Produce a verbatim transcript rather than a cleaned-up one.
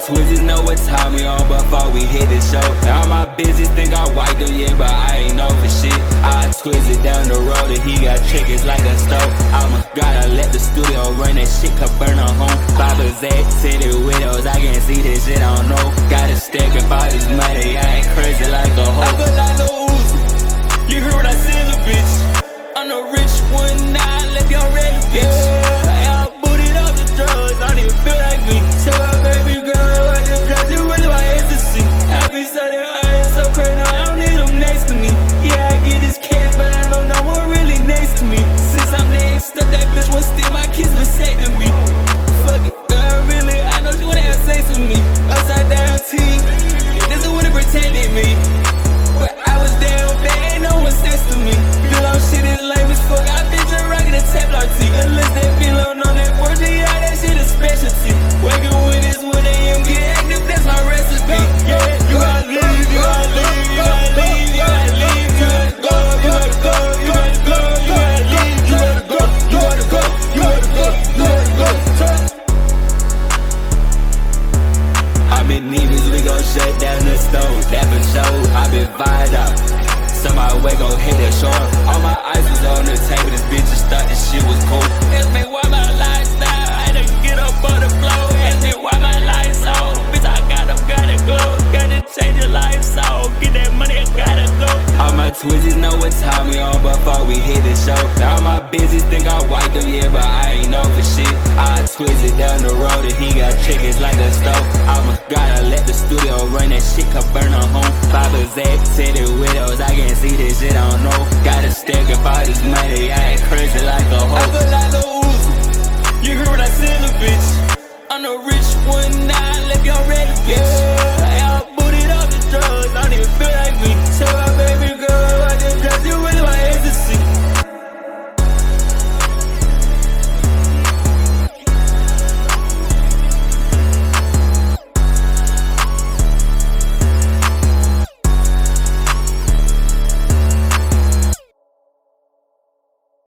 Twizzies know what time we on before we hit the show. All my business think I wiped them, yeah, but I ain't know for shit. I Twizzy down the road and he got chickens like a stove. I'm a gotta let the studio run, that shit could burn on home. Baba Zach, city widows, I can't see this shit, I don't know. Gotta stack about this money, I ain't crazy like a hoe. I feel like no Uzi, you heard what I said, little bitch. I'm the rich one, now I left y'all ready, bitch. Yeah, I booted off the drugs, I don't even feel like me. So baby girl, I just got you with my ecstasy. I be so damn high, so crazy, I don't need them next to me. Yeah, I get this cash, but I don't know one really next to me. Since I'm next up, that bitch won't steal my kids vasectomy me. Fuck it, girl, really, I know she wanna have sex with me. Upside down T, this is what it pretended me. But I was down bad, ain't no one says to me. Feel on shit is lame as fuck, I been just rockin' a Teflon T. Unless that feel on that board, yeah, that shit a specialty. Waking with this one A M, get active, that's my recipe. Yeah, you gotta leave, you gotta leave, you gotta leave, you gotta leave, you gotta go, you gotta go, you gotta go, you gotta leave, you gotta go, you gotta go, you gotta go, you gotta go. I been niggas, we gon' shut down the stove, that for sure. I been fired up, somebody way gon' hit that shore. All my ice was on the table, this bitch just thought this shit was cool. Ask me why my lifestyle, I had to get up on the floor. Ask me why my life's on, bitch I gotta, gotta go. Gotta change your life, so get that money, I gotta go. All my Twizzies know what time we on before we hit the show. All my business think I wiped them, yeah, but I ain't know for shit. I Twizzy down the road and he got chickens like a stove. I'm a gotta let the studio run, that shit could burn on home. Baba Zach, city widows, I can't see this shit, I don't know. Gotta stack about this money, I ain't crazy like a hoe. I feel like no Uzi, you heard what I said, little bitch. I'm the rich one, now I left y'all ready, bitch.